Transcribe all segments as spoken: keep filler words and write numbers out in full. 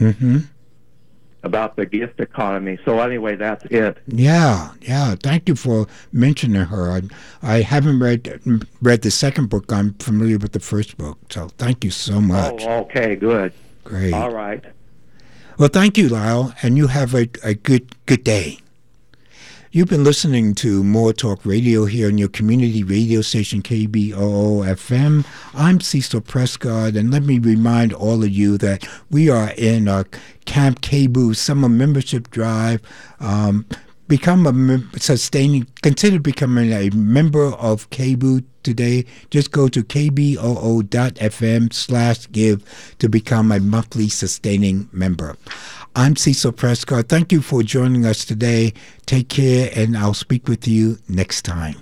Mm-hmm. About the gift economy. So anyway, that's it. Yeah, yeah. Thank you for mentioning her. I, I haven't read read the second book. I'm familiar with the first book. So thank you so much. Oh, okay, good. Great. All right. Well, thank you, Lyle, and you have a, a good good day. You've been listening to More Talk Radio here on your community radio station, K B O O F M. I'm Cecil Prescott, and let me remind all of you that we are in our Camp K B U Summer Membership Drive. Um, become a mem- sustaining, consider becoming a member of K B U today. Just go to kboo.fm slash give to become a monthly sustaining member. I'm Cecil Prescott. Thank you for joining us today. Take care, and I'll speak with you next time.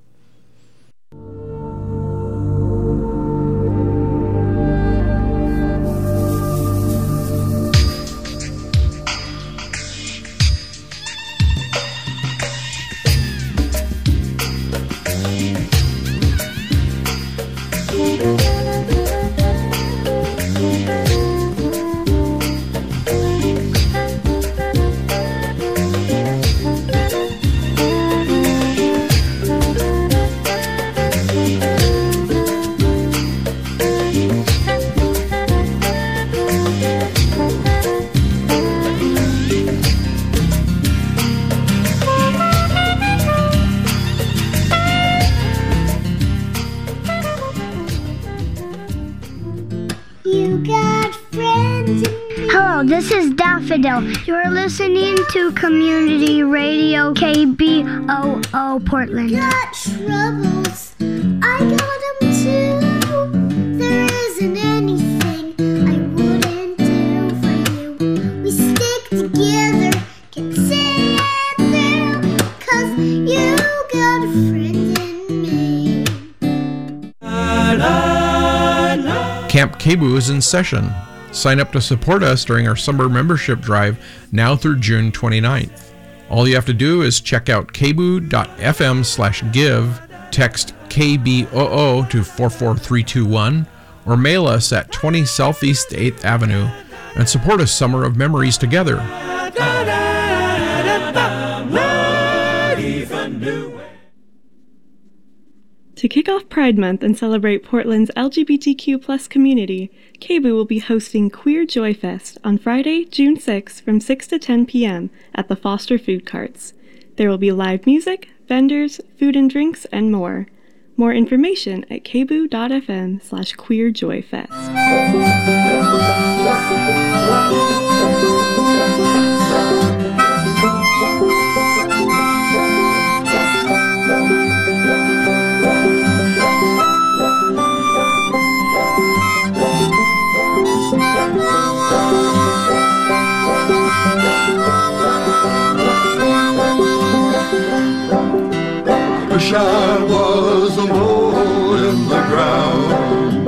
This is Daffodil. You're listening to Community Radio K B O O Portland. Got troubles, I got them too. There isn't anything I wouldn't do for you. We stick together, can see it through, 'cause you got a friend in me. Camp K B U is in session. Sign up to support us during our summer membership drive now through June twenty-ninth. All you have to do is check out kboo.fm slash give, text K B O O to four four three two one, or mail us at twenty Southeast eighth Avenue and support a summer of memories together. To kick off Pride Month and celebrate Portland's L G B T Q plus community, K B U will be hosting Queer Joy Fest on Friday, June sixth from six to ten p.m. at the Foster Food Carts. There will be live music, vendors, food and drinks, and more. More information at kboo.fm slash queerjoyfest. Wish I was a mole in the ground.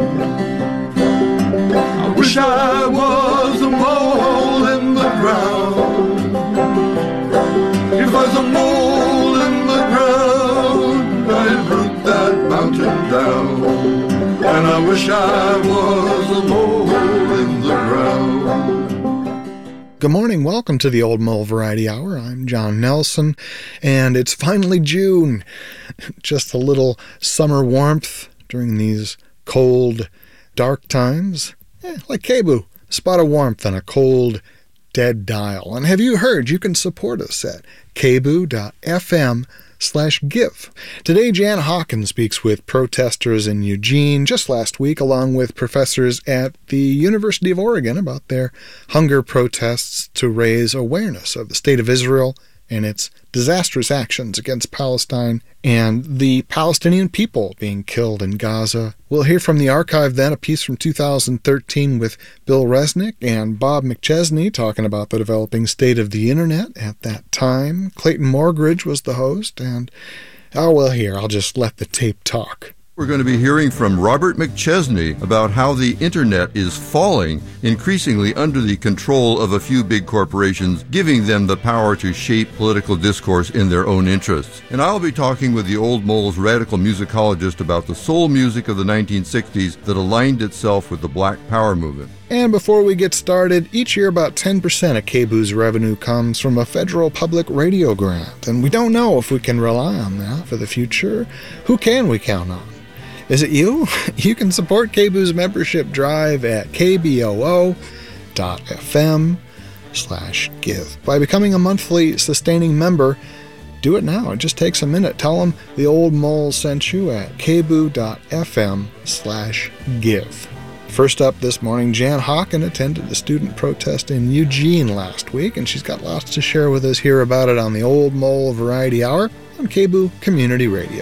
I wish I was a mole in the ground. If I was a mole in the ground, I'd root that mountain down. And I wish I was a mole in the ground. Good morning. Welcome to the Old Mole Variety Hour. I'm John Nelson, and it's finally June. Just a little summer warmth during these cold, dark times. Eh, like K B U, a spot of warmth on a cold, dead dial. And have you heard you can support us at kboo.fm slash give. Today, Jan Hawkins speaks with protesters in Eugene just last week, along with professors at the University of Oregon about their hunger protests to raise awareness of the state of Israel and its disastrous actions against Palestine and the Palestinian people being killed in Gaza. We'll hear from the archive then, a piece from two thousand thirteen with Bill Resnick and Bob McChesney talking about the developing state of the internet at that time. Clayton Morgridge was the host, and, oh, well, here, I'll just let the tape talk. We're going to be hearing from Robert McChesney about how the internet is falling increasingly under the control of a few big corporations, giving them the power to shape political discourse in their own interests. And I'll be talking with the Old Mole's radical musicologist about the soul music of the nineteen sixties that aligned itself with the Black Power movement. And before we get started, each year about ten percent of K B U's revenue comes from a federal public radio grant, and we don't know if we can rely on that for the future. Who can we count on? Is it you? You can support K B U's membership drive at kboo dot f m slash give. By becoming a monthly sustaining member, do it now. It just takes a minute. Tell them the old mole sent you at kboo dot f m slash give. First up this morning, Jan Hawken attended the student protest in Eugene last week, and she's got lots to share with us here about it on the Old Mole Variety Hour on K B U Community Radio.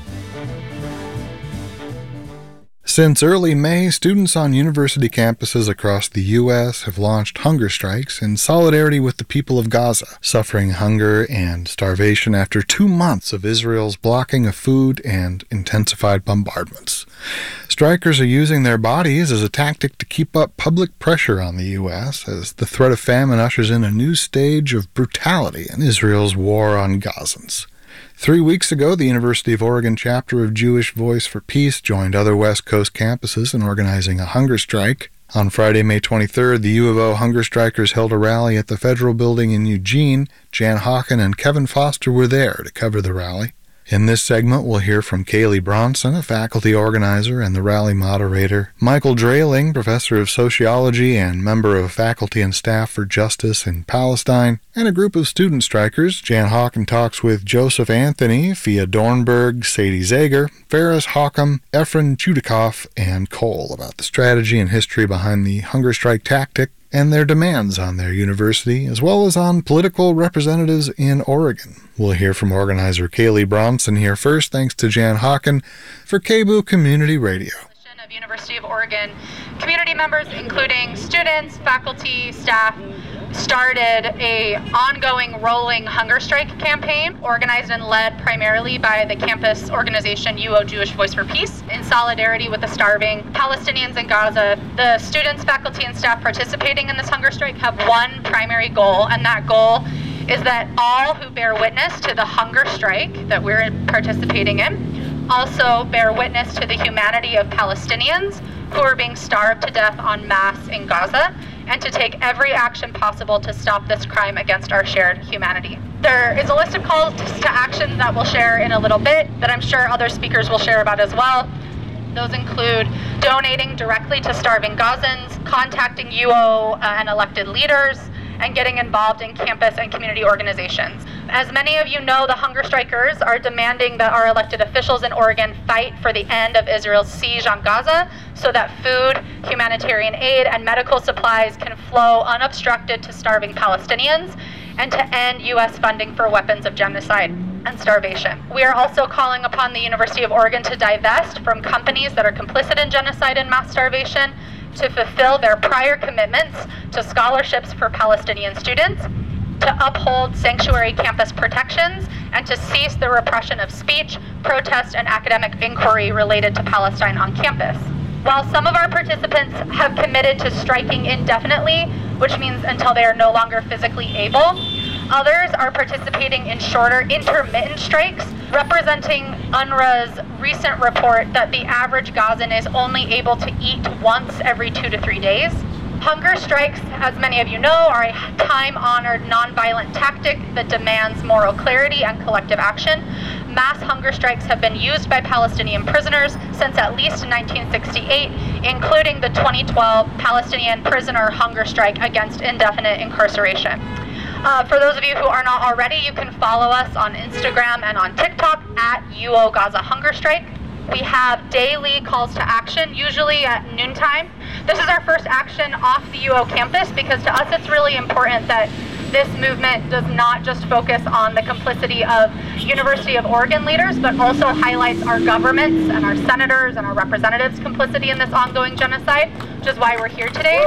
Since early May, students on university campuses across the U S have launched hunger strikes in solidarity with the people of Gaza, suffering hunger and starvation after two months of Israel's blocking of food and intensified bombardments. Strikers are using their bodies as a tactic to keep up public pressure on the U S as the threat of famine ushers in a new stage of brutality in Israel's war on Gazans. Three weeks ago, the University of Oregon chapter of Jewish Voice for Peace joined other West Coast campuses in organizing a hunger strike. On Friday, May twenty-third, the U of O hunger strikers held a rally at the Federal Building in Eugene. Jan Hawken and Kevin Foster were there to cover the rally. In this segment, we'll hear from Kaylee Bronson, a faculty organizer and the rally moderator, Michael Drayling, professor of sociology and member of Faculty and Staff for Justice in Palestine, and a group of student strikers. Jan Hawken talks with Joseph Anthony, Fia Dornberg, Sadie Zager, Ferris Hawkham, Efren Chudikoff, and Cole about the strategy and history behind the hunger strike tactic and their demands on their university, as well as on political representatives in Oregon. We'll hear from organizer Kaylee Bronson here first, thanks to Jan Hawken for K B U Community Radio. Of University of Oregon community members, including students, faculty, staff, started a ongoing rolling hunger strike campaign organized and led primarily by the campus organization U O Jewish Voice for Peace in solidarity with the starving Palestinians in Gaza. The students, faculty, and staff participating in this hunger strike have one primary goal, and that goal is that all who bear witness to the hunger strike that we're participating in also bear witness to the humanity of Palestinians who are being starved to death en masse in Gaza, and to take every action possible to stop this crime against our shared humanity. There is a list of calls to action that we'll share in a little bit that I'm sure other speakers will share about as well. Those include donating directly to starving Gazans, contacting U O uh, and elected leaders, and getting involved in campus and community organizations. As many of you know, the hunger strikers are demanding that our elected officials in Oregon fight for the end of Israel's siege on Gaza so that food, humanitarian aid, and medical supplies can flow unobstructed to starving Palestinians, and to end U S funding for weapons of genocide and starvation. We are also calling upon the University of Oregon to divest from companies that are complicit in genocide and mass starvation, to fulfill their prior commitments to scholarships for Palestinian students, to uphold sanctuary campus protections, and to cease the repression of speech, protest, and academic inquiry related to Palestine on campus. While some of our participants have committed to striking indefinitely, which means until they are no longer physically able, others are participating in shorter intermittent strikes, representing U N R Wa's recent report that the average Gazan is only able to eat once every two to three days. Hunger strikes, as many of you know, are a time-honored nonviolent tactic that demands moral clarity and collective action. Mass hunger strikes have been used by Palestinian prisoners since at least nineteen sixty-eight, including the twenty twelve Palestinian prisoner hunger strike against indefinite incarceration. Uh, for those of you who are not already, you can follow us on Instagram and on TikTok at U O Gaza Hunger Strike. We have daily calls to action, usually at noontime. This is our first action off the U O campus because to us it's really important that this movement does not just focus on the complicity of University of Oregon leaders, but also highlights our governments and our senators and our representatives' complicity in this ongoing genocide, which is why we're here today.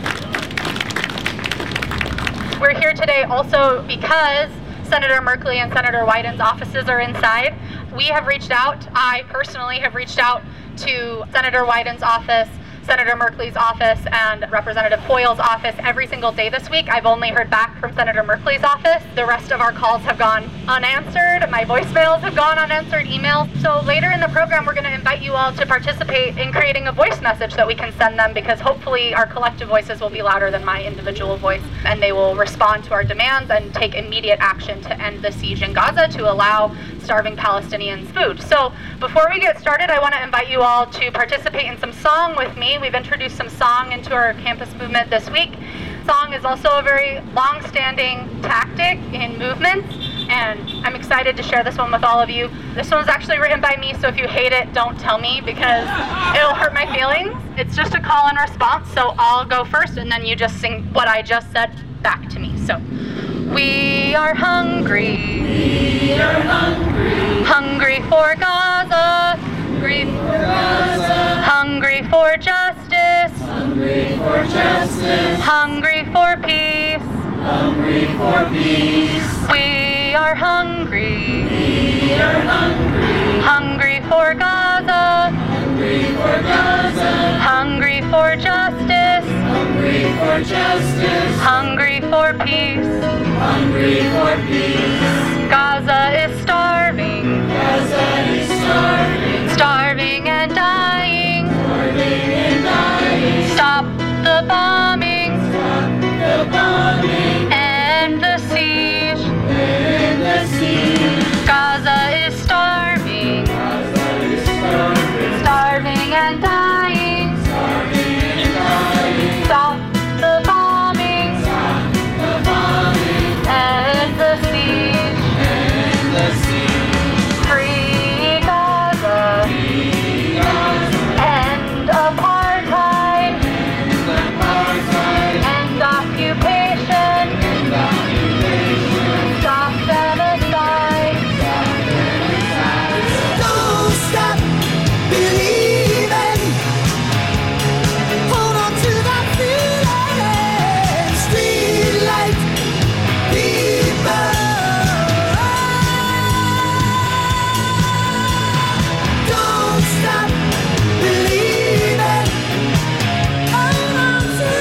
We're here today also because Senator Merkley and Senator Wyden's offices are inside. We have reached out, I personally have reached out to Senator Wyden's office Senator Merkley's office and Representative Foyle's office every single day this week. I've only heard back from Senator Merkley's office. The rest of our calls have gone unanswered. My voicemails have gone unanswered, emails. So later in the program, we're going to invite you all to participate in creating a voice message that we can send them, because hopefully our collective voices will be louder than my individual voice, and they will respond to our demands and take immediate action to end the siege in Gaza to allow starving Palestinians food. So before we get started, I want to invite you all to participate in some song with me. We've introduced some song into our campus movement this week. Song is also a very long-standing tactic in movements, and I'm excited to share this one with all of you. This one was actually written by me, so if you hate it, don't tell me, because it'll hurt my feelings. It's just a call and response, so I'll go first, and then you just sing what I just said back to me. So, we are hungry. We are hungry. Hungry for Gaza. Hungry for Gaza. Hungry for justice. Hungry for justice. Hungry for peace. Hungry for peace. We are hungry. We are hungry. Hungry for Gaza. Hungry for Gaza. Hungry for justice. Hungry for justice. Hungry for peace. Hungry for peace. Gaza is starving. Gaza is starving. Starving and dying. Starving and dying. Stop the bombing. Stop the bombing. End the siege. End the siege. Gaza is starving. Gaza is starving. Starving and dying. Starving and dying. Stop the bombing. Stop the bombing. End the siege. End the siege. Free Gaza. Free Gaza. End apartheid. End apartheid. End occupation. End occupation. Stop genocide. Stop genocide. Don't stop believing. Hold on to that feeling. Street light people. Don't stop believing. Hold on to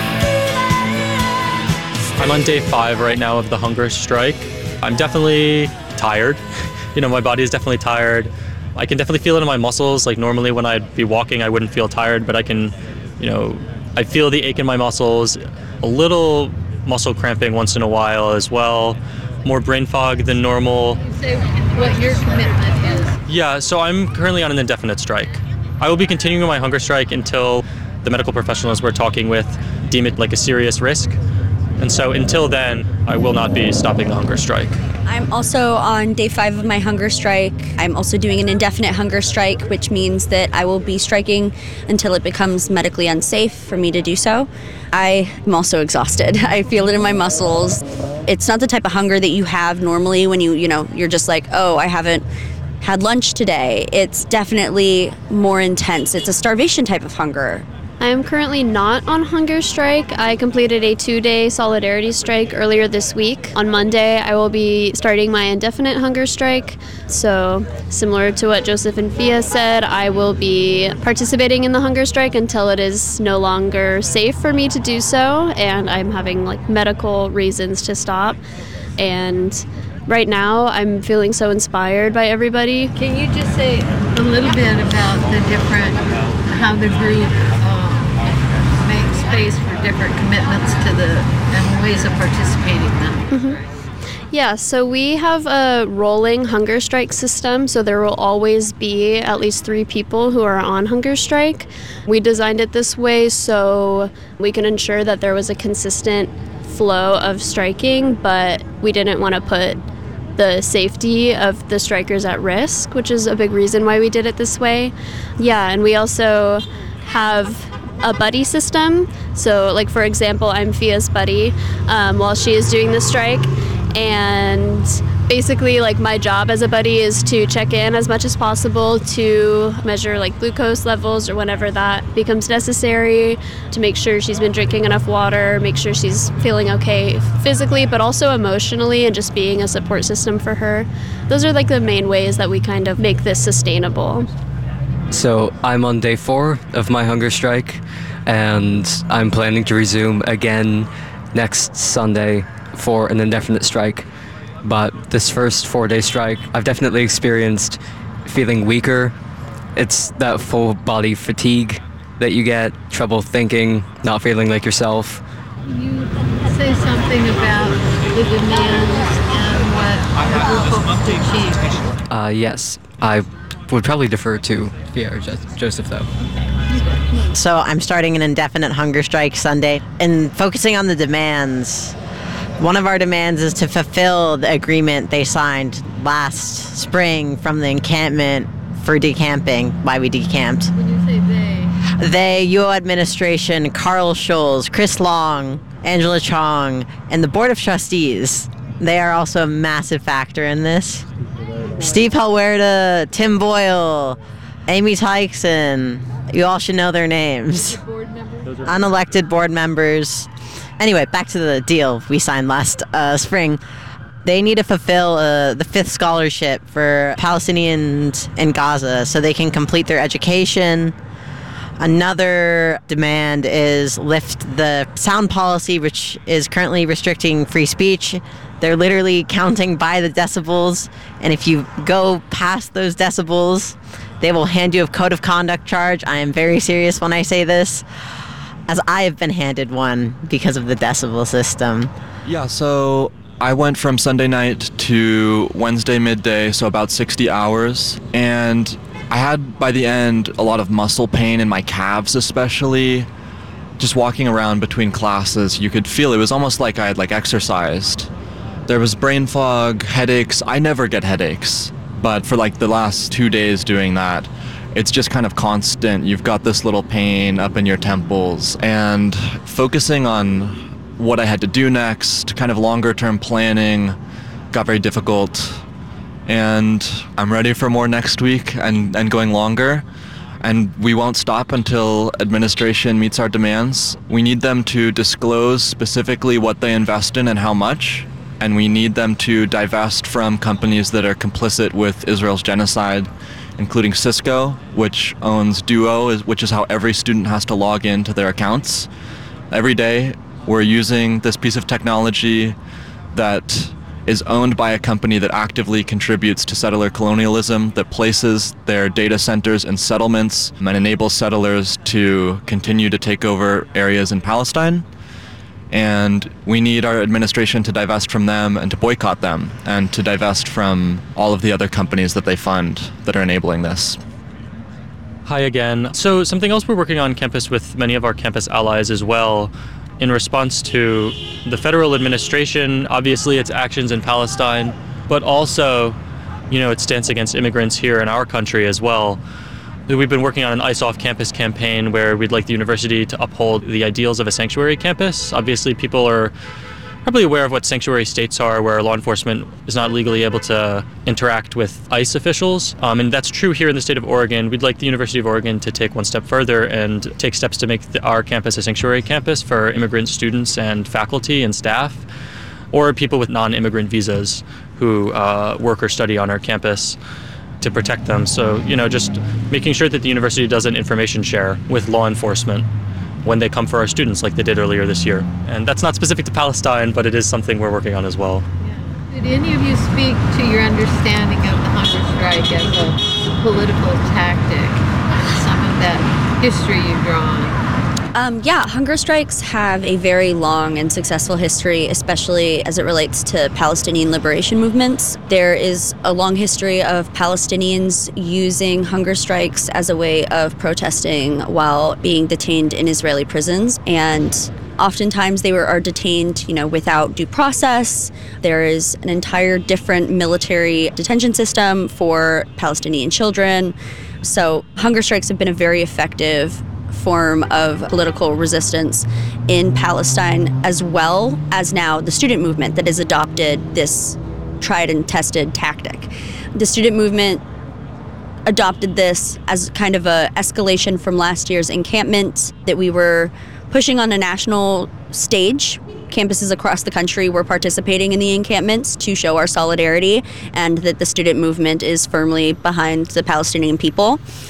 that feeling. I'm on day five right now of the hunger strike. I'm definitely tired. You know, my body is definitely tired. I can definitely feel it in my muscles. Like normally when I'd be walking, I wouldn't feel tired, but I can, you know, I feel the ache in my muscles, a little muscle cramping once in a while as well, more brain fog than normal. Say what your commitment is. Yeah, so I'm currently on an indefinite strike. I will be continuing my hunger strike until the medical professionals we're talking with deem it like a serious risk. And so until then, I will not be stopping the hunger strike. I'm also on day five of my hunger strike. I'm also doing an indefinite hunger strike, which means that I will be striking until it becomes medically unsafe for me to do so. I am also exhausted. I feel it in my muscles. It's not the type of hunger that you have normally when you, you know, you're just like, oh, I haven't had lunch today. It's definitely more intense. It's a starvation type of hunger. I am currently not on hunger strike. I completed a two-day solidarity strike earlier this week. On Monday, I will be starting my indefinite hunger strike. So, similar to what Joseph and Fia said, I will be participating in the hunger strike until it is no longer safe for me to do so, and I'm having like medical reasons to stop. And right now, I'm feeling so inspired by everybody. Can you just say a little bit about the different, how the group space for different commitments to the and ways of participating in them. Mm-hmm. Yeah, so we have a rolling hunger strike system, so there will always be at least three people who are on hunger strike. We designed it this way so we can ensure that there was a consistent flow of striking, but we didn't want to put the safety of the strikers at risk, which is a big reason why we did it this way. Yeah, and we also have a buddy system. So, like, for example, I'm Fia's buddy um, while she is doing the strike, and basically, like, my job as a buddy is to check in as much as possible to measure, like, glucose levels or whenever that becomes necessary, to make sure she's been drinking enough water, make sure she's feeling okay physically, but also emotionally, and just being a support system for her. Those are, like, the main ways that we kind of make this sustainable. So I'm on day four of my hunger strike, and I'm planning to resume again next Sunday for an indefinite strike. But this first four-day strike, I've definitely experienced feeling weaker. It's that full body fatigue that you get, trouble thinking, not feeling like yourself. You say something about the demands and what the group hopes to achieve. Uh, yes, I would probably defer to Pierre Joseph, though. So I'm starting an indefinite hunger strike Sunday, and focusing on the demands. One of our demands is to fulfill the agreement they signed last spring from the encampment for decamping, why we decamped. When you say they? They, U O administration, Carl Scholes, Chris Long, Angela Chong, and the Board of Trustees. They are also a massive factor in this. Steve Helwerda, Tim Boyle, Amy Tykeson. You all should know their names. Unelected board members. Anyway, back to the deal we signed last uh, spring. They need to fulfill uh, the fifth scholarship for Palestinians in Gaza so they can complete their education. Another demand is lift the sound policy, which is currently restricting free speech. They're literally counting by the decibels, and if you go past those decibels, they will hand you a code of conduct charge. I am very serious when I say this, as I have been handed one because of the decibel system. Yeah, so I went from Sunday night to Wednesday midday, so about sixty hours, and I had, by the end, a lot of muscle pain in my calves especially. Just walking around between classes, you could feel it was almost like I had like exercised. There was brain fog, headaches. I never get headaches, but for like the last two days doing that, it's just kind of constant. You've got this little pain up in your temples, and focusing on what I had to do next, kind of longer term planning, got very difficult. And I'm ready for more next week and, and going longer. And we won't stop until administration meets our demands. We need them to disclose specifically what they invest in and how much. And we need them to divest from companies that are complicit with Israel's genocide, including Cisco, which owns Duo, which is how every student has to log into their accounts. Every day, we're using this piece of technology that is owned by a company that actively contributes to settler colonialism, that places their data centers in settlements and enables settlers to continue to take over areas in Palestine. And we need our administration to divest from them and to boycott them and to divest from all of the other companies that they fund that are enabling this. Hi again. So something else we're working on campus with many of our campus allies as well, in response to the federal administration, obviously its actions in Palestine, but also, you know, its stance against immigrants here in our country as well. We've been working on an ICE Off Campus campaign where we'd like the university to uphold the ideals of a sanctuary campus. Obviously, people are probably aware of what sanctuary states are, where law enforcement is not legally able to interact with ICE officials. Um, and that's true here in the state of Oregon. We'd like the University of Oregon to take one step further and take steps to make the, our campus a sanctuary campus for immigrant students and faculty and staff, or people with non-immigrant visas who uh, work or study on our campus, to protect them. So, you know, just making sure that the university does an information share with law enforcement when they come for our students, like they did earlier this year. And that's not specific to Palestine, but it is something we're working on as well. Yeah. Did any of you speak to your understanding of the hunger strike as a political tactic, some of that history you've drawn? Um, yeah, hunger strikes have a very long and successful history, especially as it relates to Palestinian liberation movements. There is a long history of Palestinians using hunger strikes as a way of protesting while being detained in Israeli prisons, and oftentimes they were are detained, you know, without due process. There is an entire different military detention system for Palestinian children. So hunger strikes have been a very effective form of political resistance in Palestine, as well as now the student movement that has adopted this tried and tested tactic. The student movement adopted this as kind of a escalation from last year's encampment that we were pushing on a national stage. Campuses across the country were participating in the encampments to show our solidarity and that the student movement is firmly behind the Palestinian people.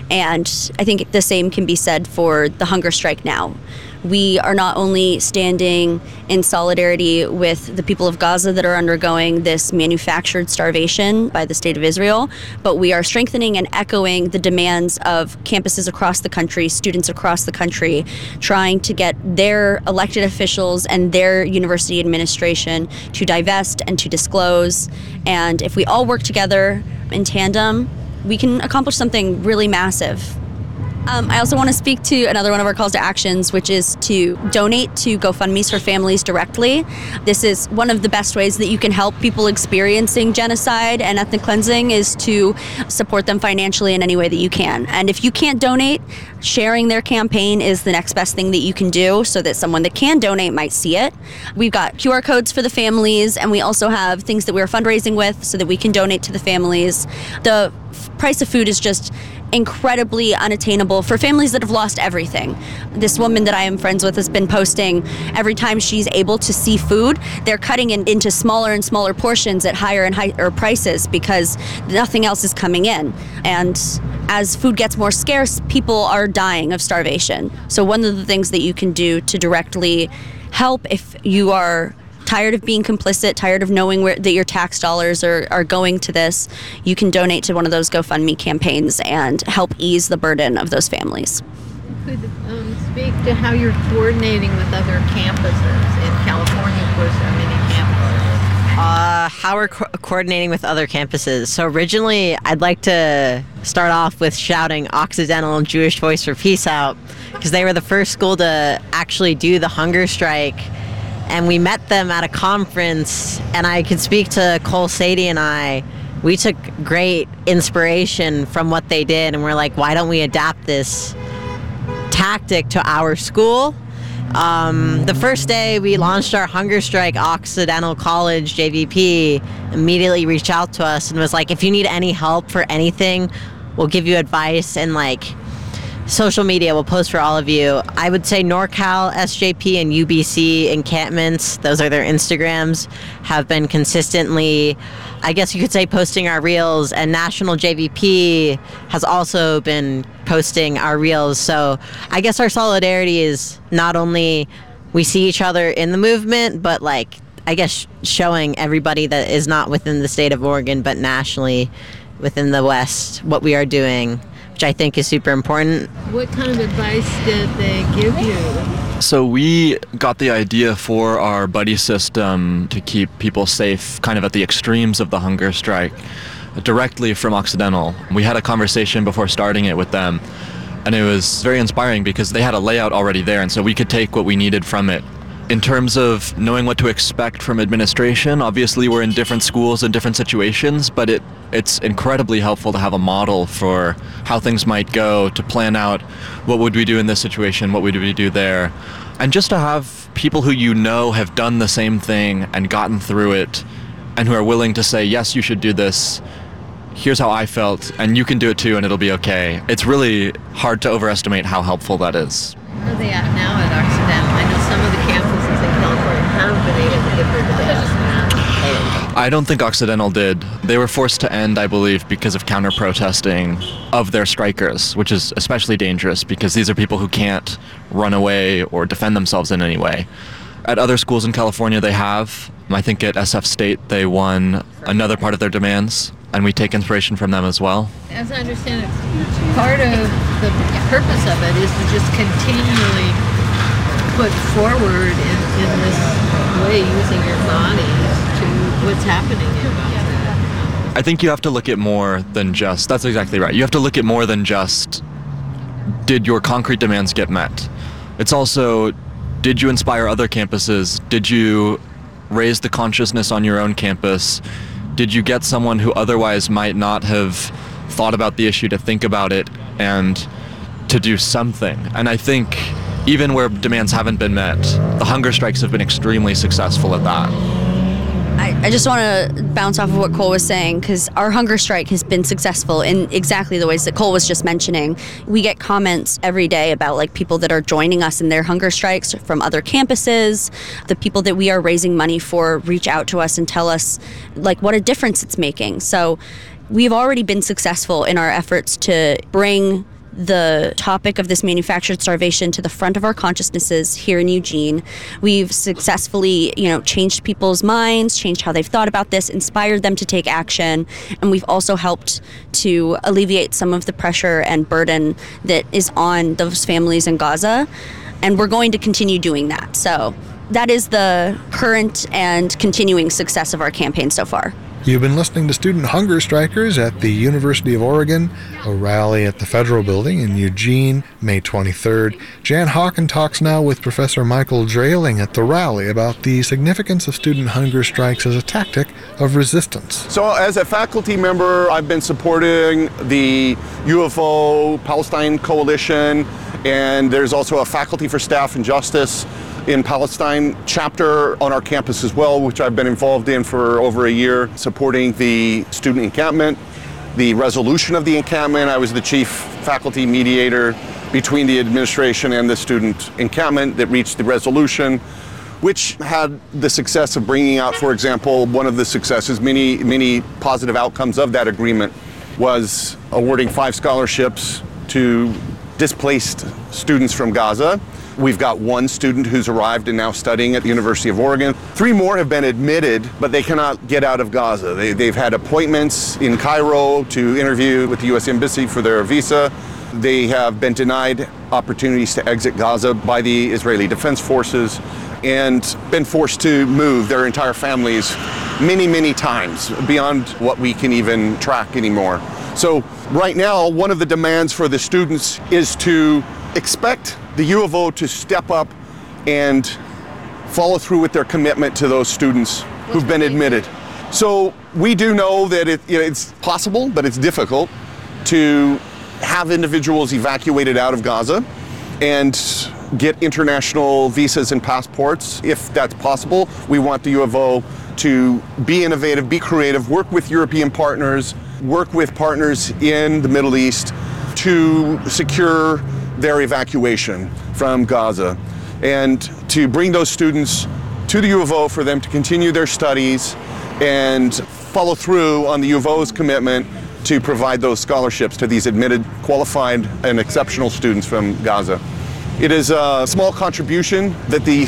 And I think the same can be said for the hunger strike now. We are not only standing in solidarity with the people of Gaza that are undergoing this manufactured starvation by the State of Israel, but we are strengthening and echoing the demands of campuses across the country, students across the country, trying to get their elected officials and their university administration to divest and to disclose. And if we all work together in tandem, we can accomplish something really massive. Um, I also want to speak to another one of our calls to actions, which is to donate to GoFundMe's for families directly. This is one of the best ways that you can help people experiencing genocide and ethnic cleansing, is to support them financially in any way that you can. And if you can't donate, sharing their campaign is the next best thing that you can do, so that someone that can donate might see it. We've got Q R codes for the families, and we also have things that we're fundraising with so that we can donate to the families. The f- price of food is just incredibly unattainable for families that have lost everything. This woman that I am friends with has been posting every time she's able to see food, they're cutting it into smaller and smaller portions at higher and higher prices because nothing else is coming in. And as food gets more scarce, people are dying of starvation. So one of the things that you can do to directly help, if you are tired of being complicit, tired of knowing where that your tax dollars are, are going to this, you can donate to one of those GoFundMe campaigns and help ease the burden of those families. Could um, speak to how you're coordinating with other campuses in California, of course, there are many campuses. Uh, how we're co- coordinating with other campuses. So originally, I'd like to start off with shouting Occidental Jewish Voice for Peace out, because they were the first school to actually do the hunger strike. And we met them at a conference, and I could speak to Cole Sadie and I. We took great inspiration from what they did, and we're like, why don't we adapt this tactic to our school? Um, the first day we launched our hunger strike, Occidental College J V P immediately reached out to us and was like, if you need any help for anything, we'll give you advice, and like, social media will post for all of you. I would say NorCal, S J P, and U B C encampments, those are their Instagrams, have been consistently, I guess you could say, posting our reels, and National J V P has also been posting our reels. So I guess our solidarity is not only we see each other in the movement, but like, I guess showing everybody that is not within the state of Oregon, but nationally within the West, what we are doing, which I think is super important. What kind of advice did they give you? So we got the idea for our buddy system to keep people safe kind of at the extremes of the hunger strike directly from Occidental. We had a conversation before starting it with them, and it was very inspiring because they had a layout already there, and so we could take what we needed from it. In terms of knowing what to expect from administration, obviously we're in different schools and different situations, but it it's incredibly helpful to have a model for how things might go, to plan out what would we do in this situation, what would we do there, and just to have people who you know have done the same thing and gotten through it, and who are willing to say, yes, you should do this, here's how I felt, and you can do it too, and it'll be okay. It's really hard to overestimate how helpful that is. Where are they at now at Occidental? I know some of the campuses in California have been able to get rid of this. I don't think Occidental did. They were forced to end, I believe, because of counter-protesting of their strikers, which is especially dangerous because these are people who can't run away or defend themselves in any way. At other schools in California, they have. I think at S F State, they won another part of their demands, and we take inspiration from them as well. As I understand it, part of the purpose of it is to just continually put forward in, in this way, using your bodies to what's happening in Gaza. I think you have to look at more than just, that's exactly right. You have to look at more than just, did your concrete demands get met? It's also, did you inspire other campuses? Did you raise the consciousness on your own campus? Did you get someone who otherwise might not have thought about the issue to think about it and to do something? And I think even where demands haven't been met, the hunger strikes have been extremely successful at that. I, I just want to bounce off of what Cole was saying, because our hunger strike has been successful in exactly the ways that Cole was just mentioning. We get comments every day about like people that are joining us in their hunger strikes from other campuses. The people that we are raising money for reach out to us and tell us like what a difference it's making. So we've already been successful in our efforts to bring the topic of this manufactured starvation to the front of our consciousnesses here in Eugene. We've successfully, you know, changed people's minds, changed how they've thought about this, inspired them to take action, and we've also helped to alleviate some of the pressure and burden that is on those families in Gaza, and we're going to continue doing that. So that is the current and continuing success of our campaign so far. You've been listening to Student Hunger Strikers at the University of Oregon, a rally at the Federal Building in Eugene, May twenty-third. Jan Hawken talks now with Professor Michael Drayling at the rally about the significance of student hunger strikes as a tactic of resistance. So as a faculty member, I've been supporting the U F O Palestine Coalition, and there's also a Faculty for Staff and Justice in Palestine chapter on our campus as well, which I've been involved in for over a year, supporting the student encampment, the resolution of the encampment. I was the chief faculty mediator between the administration and the student encampment that reached the resolution, which had the success of bringing out, for example, one of the successes, many, many positive outcomes of that agreement was awarding five scholarships to displaced students from Gaza. We've got one student who's arrived and now studying at the University of Oregon. Three more have been admitted, but they cannot get out of Gaza. They, they've had appointments in Cairo to interview with the U S Embassy for their visa. They have been denied opportunities to exit Gaza by the Israeli Defense Forces and been forced to move their entire families many, many times beyond what we can even track anymore. So right now, one of the demands for the students is to expect the U of O to step up and follow through with their commitment to those students who've been admitted. So we do know that it, you know, it's possible, but it's difficult to have individuals evacuated out of Gaza and get international visas and passports. If that's possible, we want the U of O to be innovative, be creative, work with European partners, work with partners in the Middle East to secure their evacuation from Gaza and to bring those students to the U of O for them to continue their studies and follow through on the U of O's commitment to provide those scholarships to these admitted, qualified, and exceptional students from Gaza. It is a small contribution that the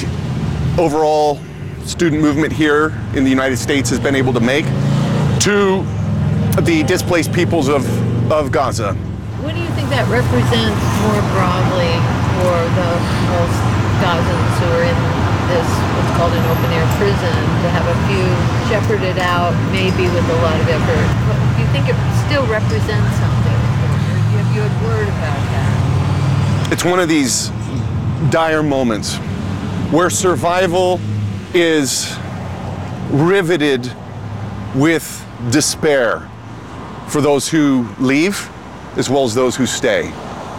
overall student movement here in the United States has been able to make to the displaced peoples of, of Gaza. What do you think that represents more broadly for the most Gazans who are in this, what's called an open-air prison, to have a few shepherded out, maybe with a lot of effort? What, do you think it still represents something? Or have you had word about that? It's one of these dire moments where survival is riveted with despair for those who leave as well as those who stay.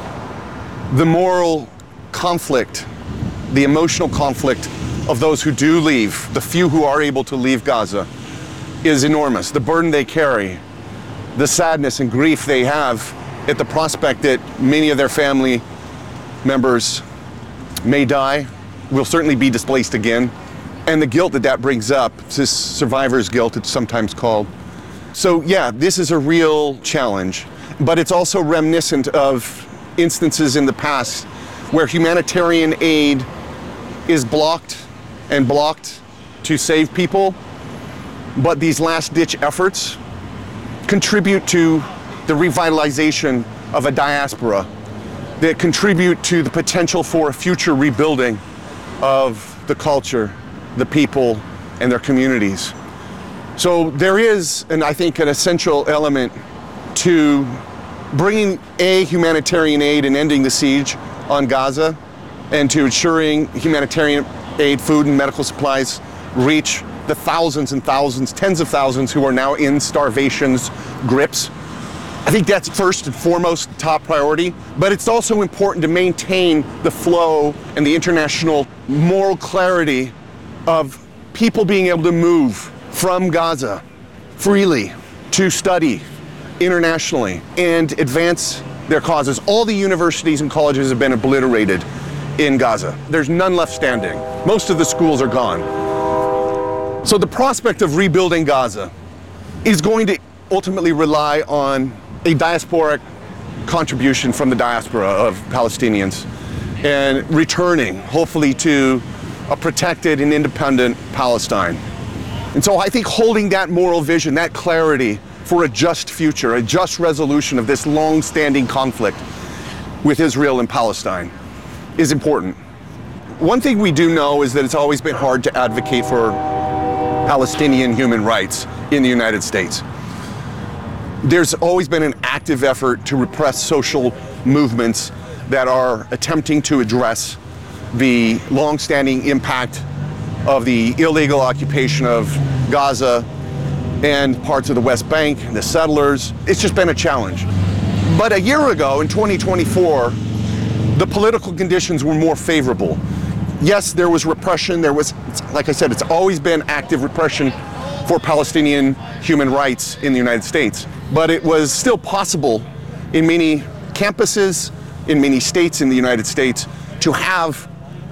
The moral conflict, the emotional conflict of those who do leave, the few who are able to leave Gaza, is enormous. The burden they carry, the sadness and grief they have at the prospect that many of their family members may die, will certainly be displaced again, and the guilt that that brings up, this survivor's guilt it's sometimes called. So yeah, this is a real challenge, but it's also reminiscent of instances in the past where humanitarian aid is blocked and blocked to save people, but these last-ditch efforts contribute to the revitalization of a diaspora, that contribute to the potential for a future rebuilding of the culture, the people, and their communities. So there is, and I think, an essential element to bringing a humanitarian aid and ending the siege on Gaza, and to ensuring humanitarian aid, food and medical supplies reach the thousands and thousands, tens of thousands who are now in starvation's grips. I think that's first and foremost top priority, but it's also important to maintain the flow and the international moral clarity of people being able to move from Gaza freely to study internationally and advance their causes. All the universities and colleges have been obliterated in Gaza. There's none left standing. Most of the schools are gone. So the prospect of rebuilding Gaza is going to ultimately rely on a diasporic contribution from the diaspora of Palestinians and returning, hopefully, to a protected and independent Palestine. And so I think holding that moral vision, that clarity for a just future, a just resolution of this long-standing conflict with Israel and Palestine is important. One thing we do know is that it's always been hard to advocate for Palestinian human rights in the United States. There's always been an active effort to repress social movements that are attempting to address the long-standing impact of the illegal occupation of Gaza and parts of the West Bank, the settlers. It's just been a challenge. But a year ago, in twenty twenty-four, the political conditions were more favorable. Yes, there was repression. There was, like I said, it's always been active repression for Palestinian human rights in the United States. But it was still possible in many campuses, in many states in the United States, to have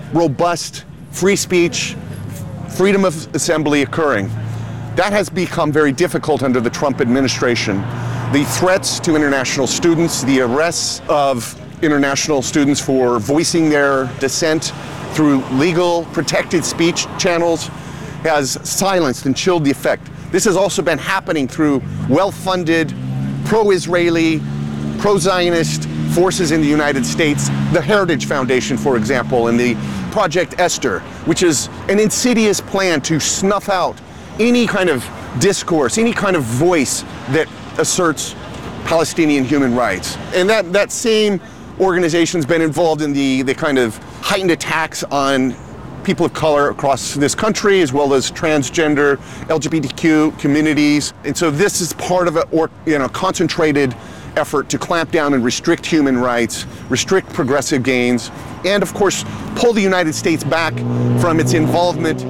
robust free speech, freedom of assembly occurring. That has become very difficult under the Trump administration. The threats to international students, the arrests of international students for voicing their dissent through legal protected speech channels has silenced and chilled the effect. This has also been happening through well-funded, pro-Israeli, pro-Zionist forces in the United States. The Heritage Foundation, for example, and the Project Esther, which is an insidious plan to snuff out any kind of discourse, any kind of voice that asserts Palestinian human rights. And that, that same organization's been involved in the, the kind of heightened attacks on people of color across this country, as well as transgender, L G B T Q communities. And so this is part of a or, you know, concentrated effort to clamp down and restrict human rights, restrict progressive gains, and of course, pull the United States back from its involvement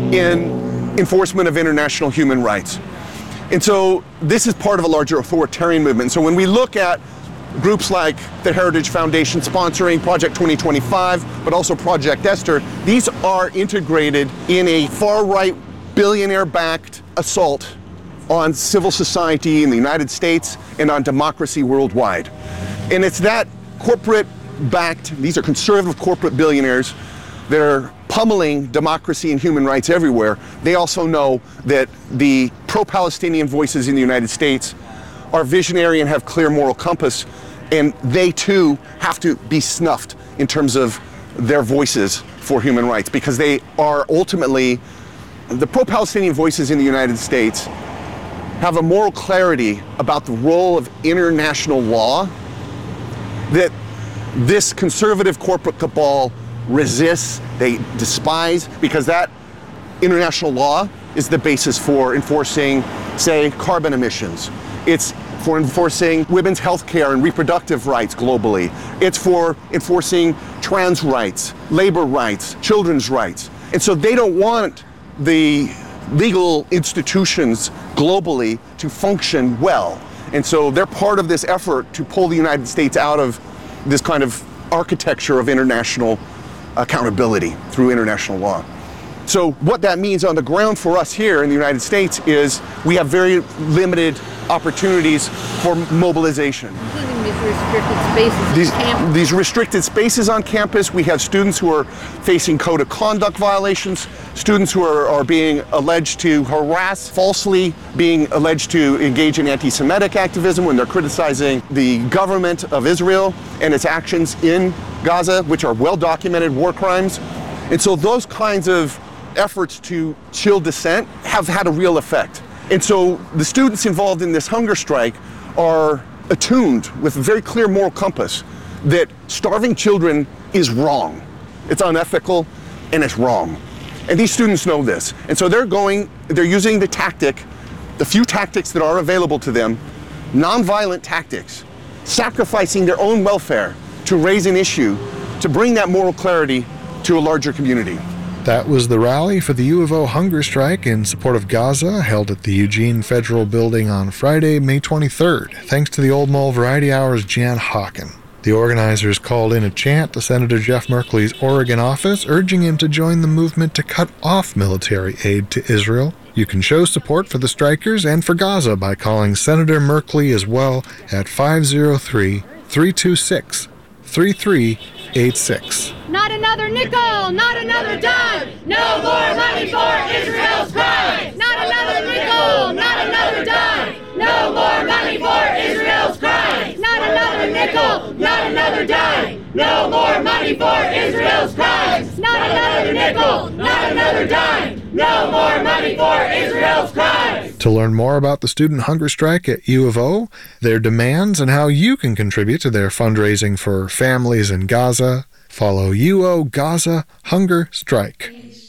in enforcement of international human rights. And so this is part of a larger authoritarian movement. So when we look at groups like the Heritage Foundation sponsoring Project twenty twenty-five, but also Project Esther, these are integrated in a far-right, billionaire-backed assault on civil society in the United States and on democracy worldwide. And it's that corporate-backed, these are conservative corporate billionaires that are pummeling democracy and human rights everywhere. They also know that the pro-Palestinian voices in the United States are visionary and have clear moral compass, and they too have to be snuffed in terms of their voices for human rights, because they are ultimately, the pro-Palestinian voices in the United States have a moral clarity about the role of international law that this conservative corporate cabal resists, they despise, because that international law is the basis for enforcing, say, carbon emissions. It's for enforcing women's health care and reproductive rights globally. It's for enforcing trans rights, labor rights, children's rights. And so they don't want the legal institutions globally to function well. And so they're part of this effort to pull the United States out of this kind of architecture of international accountability through international law. So what that means on the ground for us here in the United States is we have very limited opportunities for mobilization. Including these restricted spaces These, on campus. these restricted spaces on campus, we have students who are facing code of conduct violations, students who are, are being alleged to harass, falsely being alleged to engage in anti-Semitic activism when they're criticizing the government of Israel and its actions in Gaza, which are well-documented war crimes. And so those kinds of efforts to chill dissent have had a real effect. And so the students involved in this hunger strike are attuned with a very clear moral compass that starving children is wrong. It's unethical and it's wrong. And these students know this. And so they're going, they're using the tactic, the few tactics that are available to them, nonviolent tactics, sacrificing their own welfare to raise an issue, to bring that moral clarity to a larger community. That was the rally for the U of O hunger strike in support of Gaza, held at the Eugene Federal Building on Friday, May twenty-third, thanks to the Old Mole Variety Hour's Jan Hawken. The organizers called in a chant to Senator Jeff Merkley's Oregon office, urging him to join the movement to cut off military aid to Israel. You can show support for the strikers and for Gaza by calling Senator Merkley as well at five oh three, three two six, three three eight six. Not another nickel, not another dime. No more money for Israel's crime. Not another nickel, not another dime. No more money for Israel's crime. Not another nickel, not another dime. No more money for Israel's crimes. Not another nickel, not another dime. No more money for Israel's crimes. To learn more about the student hunger strike at U of O, their demands, and how you can contribute to their fundraising for families in Gaza, follow U O Gaza Hunger Strike.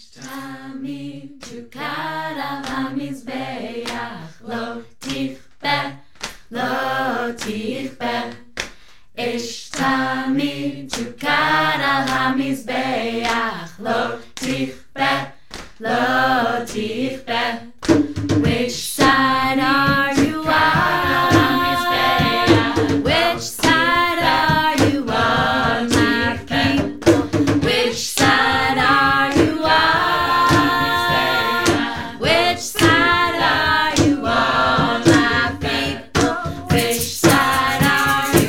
אש תמיד תוקד על המזבח, לא תכבה, לא תכבה. Which side are you on? Which side are you on, my people? Which side are you on? Which side are you on, my people? Which side are you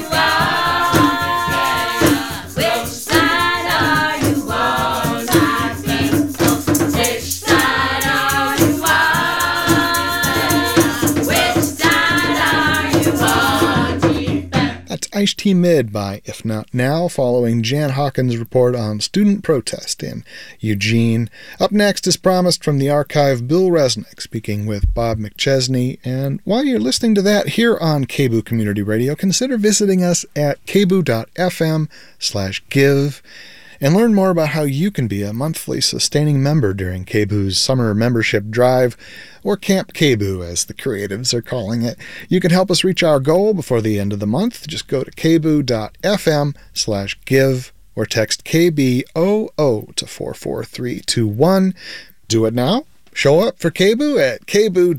on? Which side are you on, my people? Which side are you on? Which side are you on? That's Ice-T Mid by If Not Now, following Jan Hawkins' report on student protest in Eugene. Up next, as promised from the archive, Bill Resnick speaking with Bob McChesney. And while you're listening to that here on K B O O Community Radio, consider visiting us at kboo.fm slash give and learn more about how you can be a monthly sustaining member during K B O O's summer membership drive, or Camp K B O O as the creatives are calling it. You can help us reach our goal before the end of the month. Just go to kboo.fm slash give or text K B O O to four four three two one. Do it now. Show up for K B O O at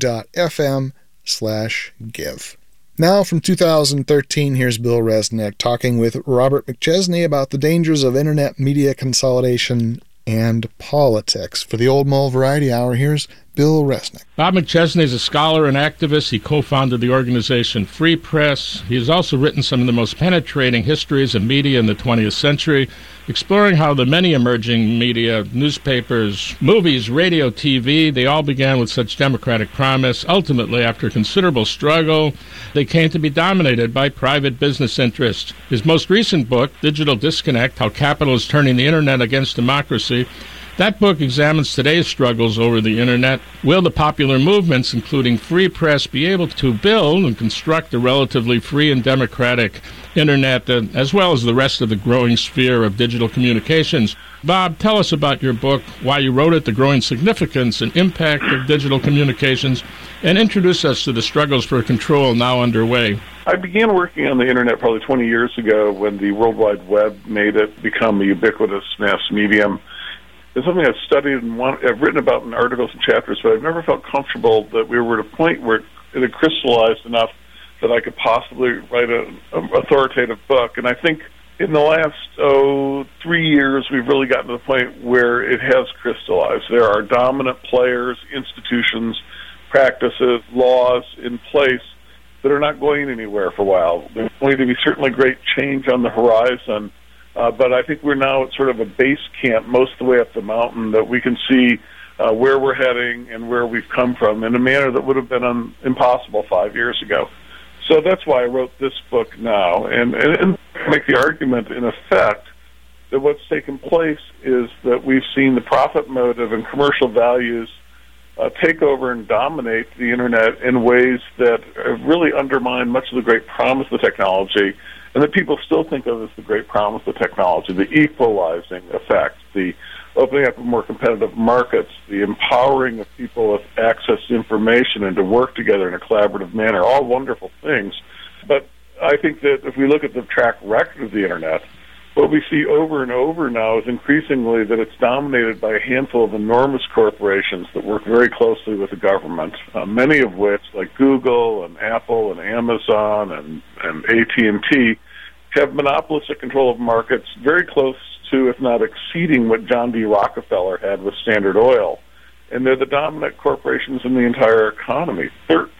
kboo.fm slash give. Now, from two thousand thirteen, here's Bill Resnick talking with Robert McChesney about the dangers of internet media consolidation and politics. For the Old Mull Variety Hour, here's Bill Resnick. Bob McChesney is a scholar and activist. He co-founded the organization Free Press. He has also written some of the most penetrating histories of media in the twentieth century, exploring how the many emerging media, newspapers, movies, radio, T V, they all began with such democratic promise. Ultimately, after considerable struggle, they came to be dominated by private business interests. His most recent book, Digital Disconnect, How Capital is Turning the Internet Against Democracy, that book examines today's struggles over the internet. Will the popular movements, including Free Press, be able to build and construct a relatively free and democratic internet, uh, as well as the rest of the growing sphere of digital communications? Bob, tell us about your book, why you wrote it, the growing significance and impact of digital communications, and introduce us to the struggles for control now underway. I began working on the internet probably twenty years ago when the World Wide Web made it become a ubiquitous mass medium. It's something I've studied and want, I've written about in articles and chapters, but I've never felt comfortable that we were at a point where it had crystallized enough that I could possibly write an authoritative book. And I think in the last, oh, three years, we've really gotten to the point where it has crystallized. There are dominant players, institutions, practices, laws in place that are not going anywhere for a while. There's going to be certainly great change on the horizon. Uh, but I think we're now at sort of a base camp most of the way up the mountain that we can see uh, where we're heading and where we've come from in a manner that would have been un- impossible five years ago. So that's why I wrote this book now, and, and, and make the argument, in effect, that what's taken place is that we've seen the profit motive and commercial values uh, take over and dominate the Internet in ways that have really undermined much of the great promise of the technology, and that people still think of as the great promise of technology, the equalizing effect, the opening up of more competitive markets, the empowering of people with access to information and to work together in a collaborative manner, all wonderful things. But I think that if we look at the track record of the Internet, what we see over and over now is increasingly that it's dominated by a handful of enormous corporations that work very closely with the government, uh, many of which, like Google and Apple and Amazon and, and A T and T, have monopolistic control of markets very close to, if not exceeding, what John D. Rockefeller had with Standard Oil. And they're the dominant corporations in the entire economy. thirteen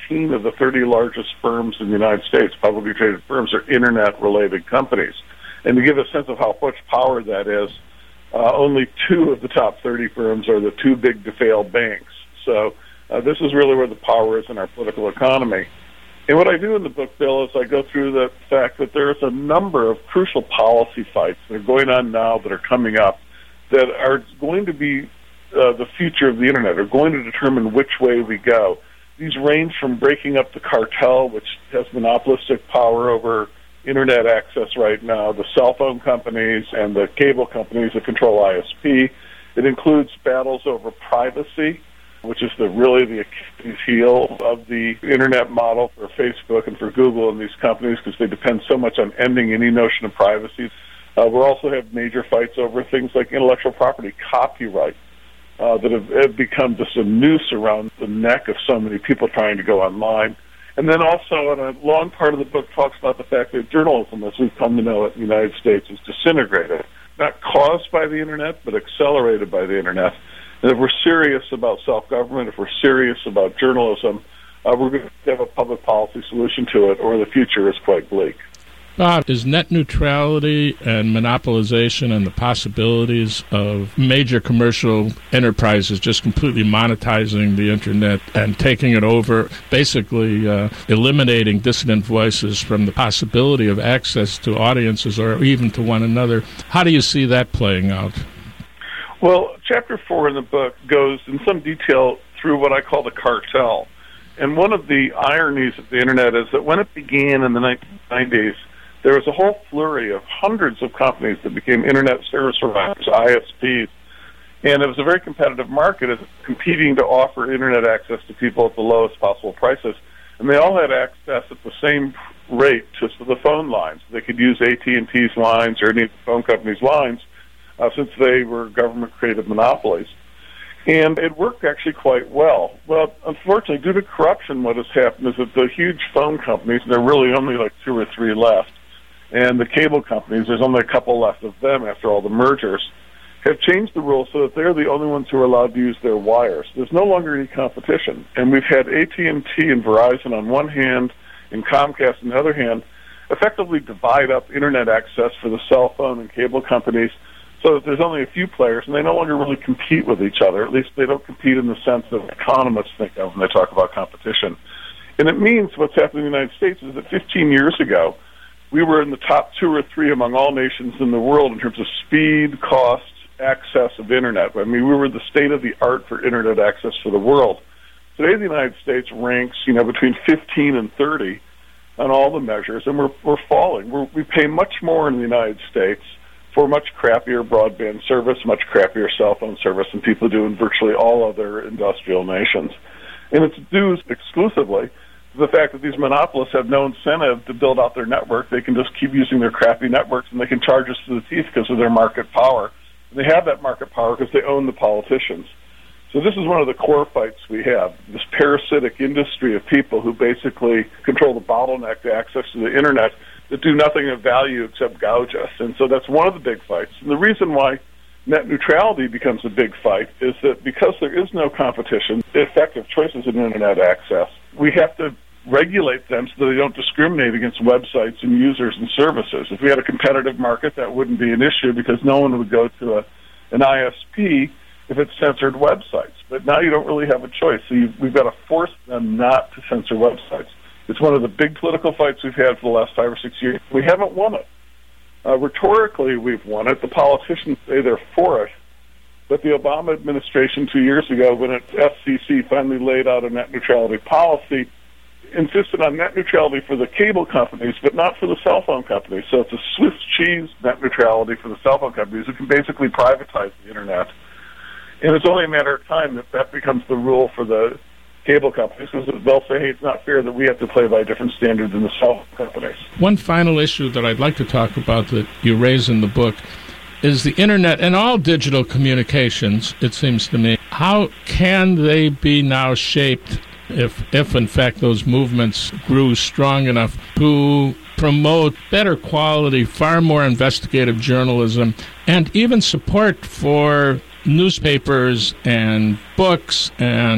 nineteen of the thirty largest firms in the United States, publicly traded firms, are internet-related companies. And to give a sense of how much power that is, uh, only two of the top thirty firms are the too big to fail banks. So uh, this is really where the power is in our political economy. And what I do in the book, Bill, is I go through the fact that there's a number of crucial policy fights that are going on now that are coming up that are going to be uh, the future of the Internet, are going to determine which way we go. These range from breaking up the cartel, which has monopolistic power over Internet access right now, the cell phone companies and the cable companies that control I S P. It includes battles over privacy, which is the really the Achilles heel of the Internet model for Facebook and for Google and these companies, because they depend so much on ending any notion of privacy. Uh, we also have major fights over things like intellectual property, copyright, uh, that have, have become just a noose around the neck of so many people trying to go online. And then also, and a long part of the book talks about the fact that journalism, as we've come to know it in the United States, is disintegrated, not caused by the Internet, but accelerated by the Internet. And if we're serious about self-government, if we're serious about journalism, uh, we're going to have a public policy solution to it, or the future is quite bleak. Bob, is net neutrality and monopolization and the possibilities of major commercial enterprises just completely monetizing the Internet and taking it over, basically uh, eliminating dissident voices from the possibility of access to audiences or even to one another? How do you see that playing out? Well, chapter four in the book goes in some detail through what I call the cartel. And one of the ironies of the Internet is that when it began in the nineteen nineties, there was a whole flurry of hundreds of companies that became Internet service providers, I S Ps. And it was a very competitive market, as competing to offer Internet access to people at the lowest possible prices. And they all had access at the same rate to the phone lines. They could use A T and T's lines or any of the phone companies' lines, Uh, since they were government-created monopolies. And it worked actually quite well. Well, unfortunately, due to corruption, what has happened is that the huge phone companies, and there are really only like two or three left, and the cable companies, there's only a couple left of them after all the mergers, have changed the rules so that they're the only ones who are allowed to use their wires. There's no longer any competition. And we've had A T and T and Verizon on one hand and Comcast on the other hand effectively divide up Internet access for the cell phone and cable companies, so that there's only a few players, and they no longer really compete with each other. At least they don't compete in the sense that economists think of when they talk about competition. And it means what's happening in the United States is that fifteen years ago, we were in the top two or three among all nations in the world in terms of speed, cost, access of Internet. I mean, we were the state-of-the-art for Internet access for the world. Today, the United States ranks, you know, between fifteen and thirty on all the measures, and we're, we're falling. We're, we pay much more in the United States for much crappier broadband service, much crappier cell phone service than people do in virtually all other industrial nations. And it's due exclusively to the fact that these monopolists have no incentive to build out their network. They can just keep using their crappy networks, and they can charge us to the teeth because of their market power. And they have that market power because they own the politicians. So this is one of the core fights we have, this parasitic industry of people who basically control the bottleneck to access to the Internet that do nothing of value except gouge us. And so that's one of the big fights. And the reason why net neutrality becomes a big fight is that because there is no competition, effective choices in Internet access, we have to regulate them so that they don't discriminate against websites and users and services. If we had a competitive market, that wouldn't be an issue because no one would go to a, an I S P if it censored websites. But now you don't really have a choice. So you, we've got to force them not to censor websites. It's one of the big political fights we've had for the last five or six years. We haven't won it. Uh, rhetorically, we've won it. The politicians say they're for it. But the Obama administration two years ago, when its F C C finally laid out a net neutrality policy, insisted on net neutrality for the cable companies, but not for the cell phone companies. So it's a Swiss cheese net neutrality for the cell phone companies who can basically privatize the Internet. And it's only a matter of time that that becomes the rule for the cable companies, because they'll say, hey, it's not fair that we have to play by a different standard than the cell companies. One final issue that I'd like to talk about that you raise in the book is the Internet and all digital communications, it seems to me. How can they be now shaped, if, if in fact those movements grew strong enough to promote better quality, far more investigative journalism, and even support for newspapers and books and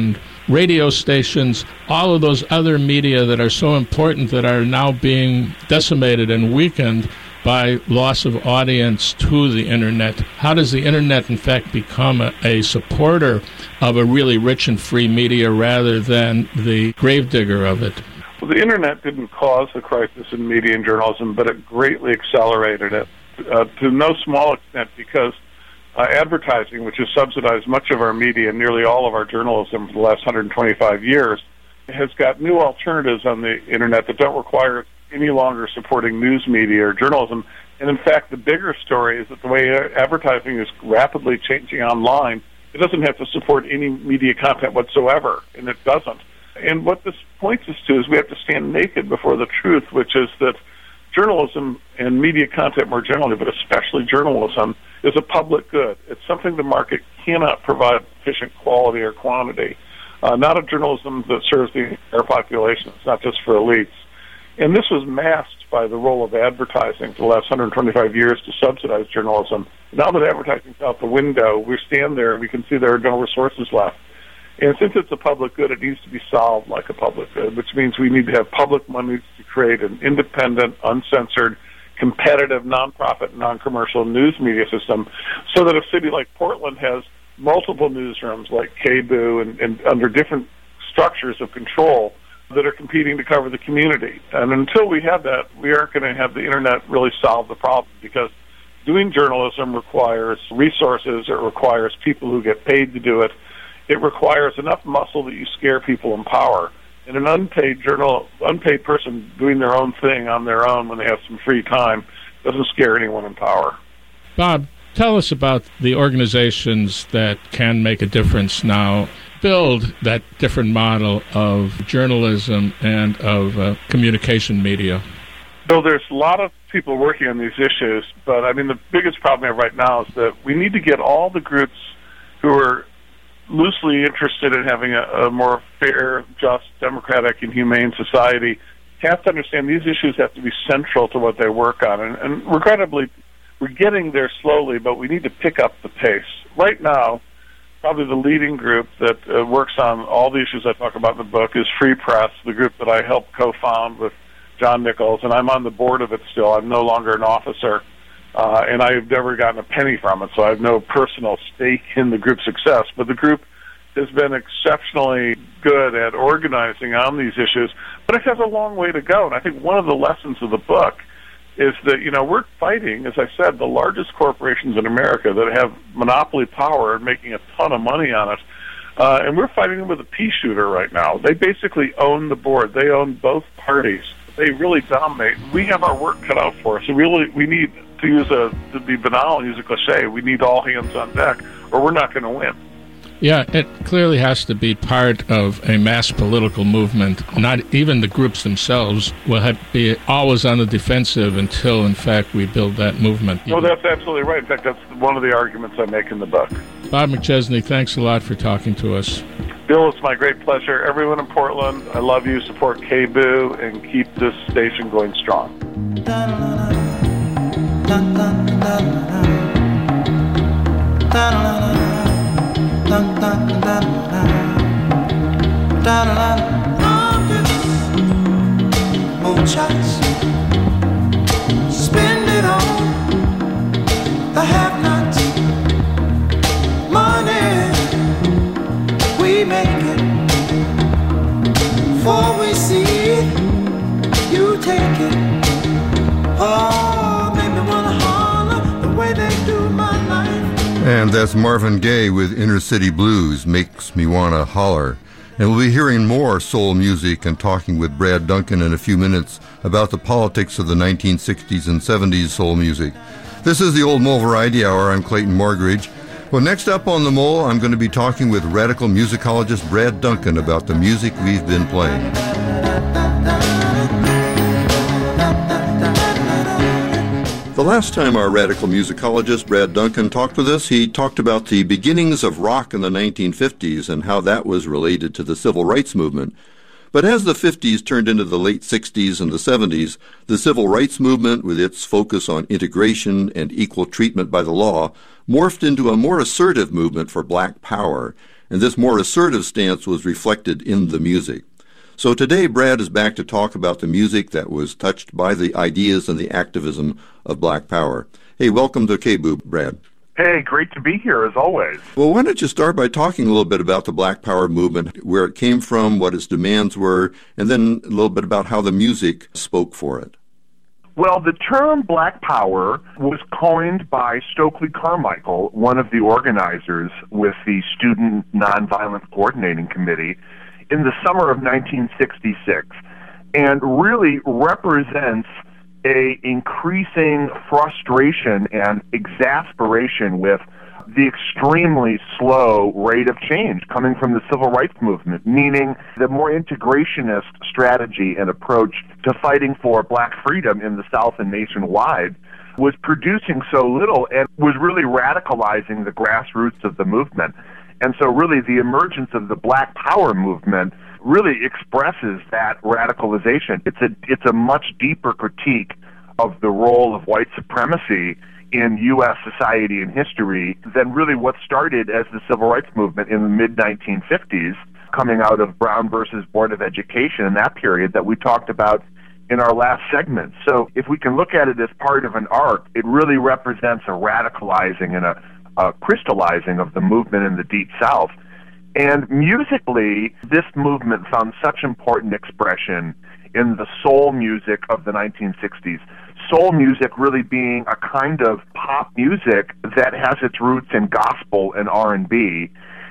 radio stations, all of those other media that are so important that are now being decimated and weakened by loss of audience to the internet. How does the internet, in fact, become a, a supporter of a really rich and free media rather than the gravedigger of it? Well, the internet didn't cause the crisis in media and journalism, but it greatly accelerated it uh, to no small extent because uh, advertising, which has subsidized much of our media and nearly all of our journalism for the last one hundred twenty-five years, has got new alternatives on the internet that don't require any longer supporting news media or journalism. And in fact, the bigger story is that the way advertising is rapidly changing online, it doesn't have to support any media content whatsoever, and it doesn't. And what this points us to is we have to stand naked before the truth, which is that journalism and media content more generally, but especially journalism, is a public good. It's something the market cannot provide sufficient quality or quantity. Uh, not a journalism that serves the entire population. It's not just for elites. And this was masked by the role of advertising for the last one hundred twenty-five years to subsidize journalism. Now that advertising's out the window, we stand there and we can see there are no resources left. And since it's a public good, it needs to be solved like a public good, which means we need to have public money to create an independent, uncensored, competitive, nonprofit, non-commercial news media system so that a city like Portland has multiple newsrooms like K B O and, and under different structures of control that are competing to cover the community. And until we have that, we aren't going to have the internet really solve the problem because doing journalism requires resources, it requires people who get paid to do it, it requires enough muscle that you scare people in power. And an unpaid journal, unpaid person doing their own thing on their own when they have some free time doesn't scare anyone in power. Bob, tell us about the organizations that can make a difference now, build that different model of journalism and of uh, communication media. So there's a lot of people working on these issues, but I mean the biggest problem we have right now is that we need to get all the groups who are loosely interested in having a, a more fair, just, democratic, and humane society have to understand these issues have to be central to what they work on. And, and regrettably, we're getting there slowly, but we need to pick up the pace. Right now, probably the leading group that uh, works on all the issues I talk about in the book is Free Press, the group that I helped co-found with John Nichols, and I'm on the board of it still. I'm no longer an officer, uh, and I've never gotten a penny from it, so I have no personal stake in the group's success. But the group has been exceptionally good at organizing on these issues, but it has a long way to go. And I think one of the lessons of the book is that, you know, we're fighting, as I said, the largest corporations in America that have monopoly power and making a ton of money on it. Uh, and we're fighting them with a pea shooter right now. They basically own the board. They own both parties. They really dominate. We have our work cut out for us. So really, we need to use a, to be banal and use a cliche, we need all hands on deck, or we're not going to win. Yeah, it clearly has to be part of a mass political movement. Not even the groups themselves will have to be always on the defensive until, in fact, we build that movement. No, that's absolutely right. In fact, that's one of the arguments I make in the book. Bob McChesney, thanks a lot for talking to us. Bill, it's my great pleasure. Everyone in Portland, I love you. Support K B O and keep this station going strong. Muchas spend it on the have-nots. Money we make it before we see it. You take it. Oh, make me wanna holler the way they do my life. And that's Marvin Gaye with Inner City Blues, Makes Me Wanna Holler. And we'll be hearing more soul music and talking with Brad Duncan in a few minutes about the politics of the nineteen sixties and seventies soul music. This is the Old Mole Variety Hour. I'm Clayton Morgridge. Well, next up on The Mole, I'm going to be talking with radical musicologist Brad Duncan about the music we've been playing. The last time our radical musicologist Brad Duncan talked with us, he talked about the beginnings of rock in the nineteen fifties and how that was related to the civil rights movement. But as the fifties turned into the late sixties and the seventies, the civil rights movement, with its focus on integration and equal treatment by the law, morphed into a more assertive movement for black power. and this more assertive stance was reflected in the music. So today, Brad is back to talk about the music that was touched by the ideas and the activism of Black Power. Hey, welcome to K B O O, Brad. Hey, great to be here, as always. Well, why don't you start by talking a little bit about the Black Power movement, where it came from, what its demands were, and then a little bit about how the music spoke for it. Well, the term Black Power was coined by Stokely Carmichael, one of the organizers with the Student Nonviolent Coordinating Committee, in the summer of nineteen sixty-six, and really represents a increasing frustration and exasperation with the extremely slow rate of change coming from the civil rights movement, meaning the more integrationist strategy and approach to fighting for black freedom in the South and nationwide was producing so little and was really radicalizing the grassroots of the movement. And so really the emergence of the Black Power movement really expresses that radicalization. It's a, it's a much deeper critique of the role of white supremacy in U S society and history than really what started as the civil rights movement in the mid nineteen fifties, coming out of Brown versus Board of Education in that period that we talked about in our last segment. So if we can look at it as part of an arc, it really represents a radicalizing and a Uh, crystallizing of the movement in the Deep South. And musically, this movement found such important expression in the soul music of the nineteen sixties. Soul music really being a kind of pop music that has its roots in gospel and R and B,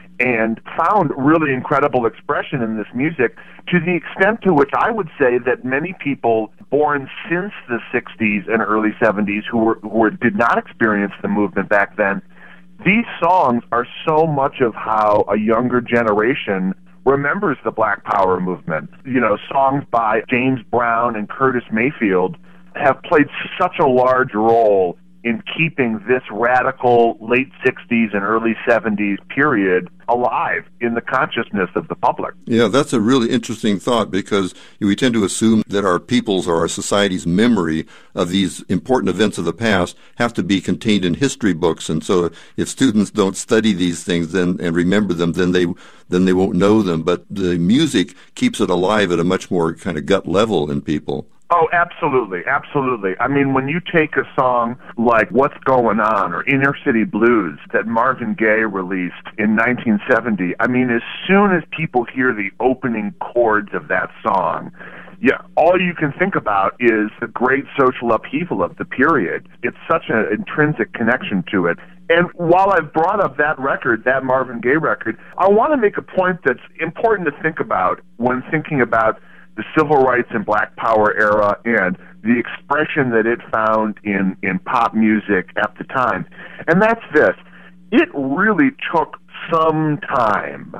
and found really incredible expression in this music to the extent to which I would say that many people born since the sixties and early seventies who were, who were did not experience the movement back then, these songs are so much of how a younger generation remembers the Black Power movement. You know, songs by James Brown and Curtis Mayfield have played such a large role in keeping this radical late sixties and early seventies period alive in the consciousness of the public. Yeah, that's a really interesting thought, because we tend to assume that our people's or our society's memory of these important events of the past have to be contained in history books, and so if students don't study these things then and remember them, then they then they won't know them. But the music keeps it alive at a much more kind of gut level in people. Oh, absolutely, absolutely. I mean, when you take a song like What's Going On or Inner City Blues that Marvin Gaye released in nineteen seventy, I mean, as soon as people hear the opening chords of that song, yeah, all you can think about is the great social upheaval of the period. It's such an intrinsic connection to it. And while I've brought up that record, that Marvin Gaye record, I want to make a point that's important to think about when thinking about the civil rights and Black Power era and the expression that it found in, in pop music at the time. And that's this. It really took some time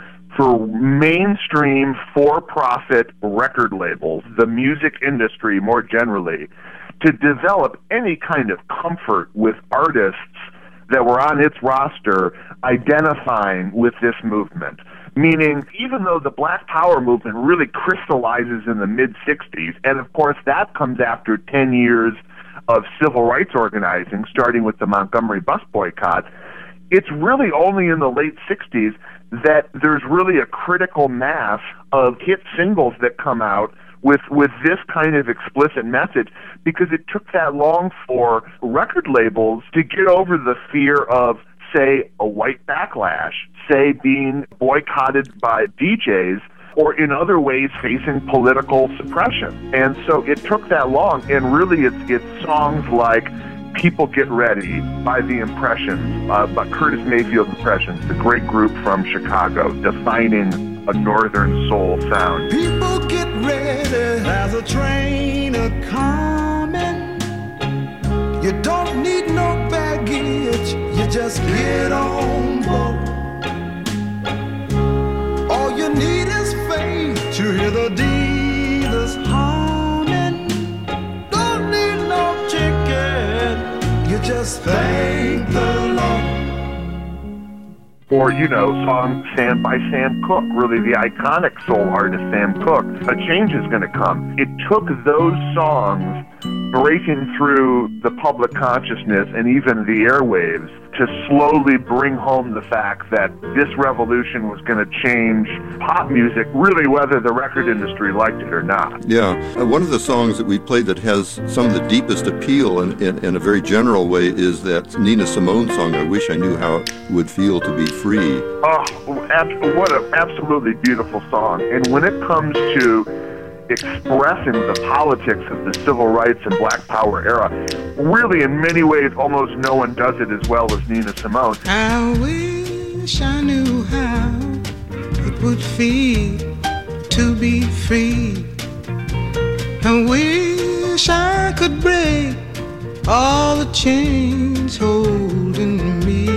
for mainstream for-profit record labels, the music industry more generally, to develop any kind of comfort with artists that were on its roster identifying with this movement. Meaning, even though the Black Power movement really crystallizes in the mid-sixties, and of course that comes after ten years of civil rights organizing, starting with the Montgomery bus boycott, it's really only in the late sixties that there's really a critical mass of hit singles that come out with, with this kind of explicit message, because it took that long for record labels to get over the fear of, say, a white backlash, say being boycotted by D Js, or in other ways facing political suppression. And so it took that long, and really it's, it's songs like People Get Ready by The Impressions, uh, by Curtis Mayfield Impressions, the great group from Chicago, defining a northern soul sound. People get ready, there's a train a-coming. You don't need no baggage, you just get on board. All you need is faith to hear the dealers humming. Don't need no ticket, you just thank the Lord. Or, you know, song Stand by Sam Cooke, really the iconic soul artist Sam Cooke. A change is going to come. It took those songs breaking through the public consciousness and even the airwaves to slowly bring home the fact that this revolution was going to change pop music, really whether the record industry liked it or not. Yeah. Uh, one of the songs that we played that has some of the deepest appeal in, in, in a very general way is that Nina Simone song, I Wish I Knew How It Would Feel to Be Free. Oh, ab- what an absolutely beautiful song. And when it comes to expressing the politics of the civil rights and black power era, really in many ways almost no one does it as well as Nina Simone. I wish I knew how it would feel to be free. I wish I could break all the chains holding me.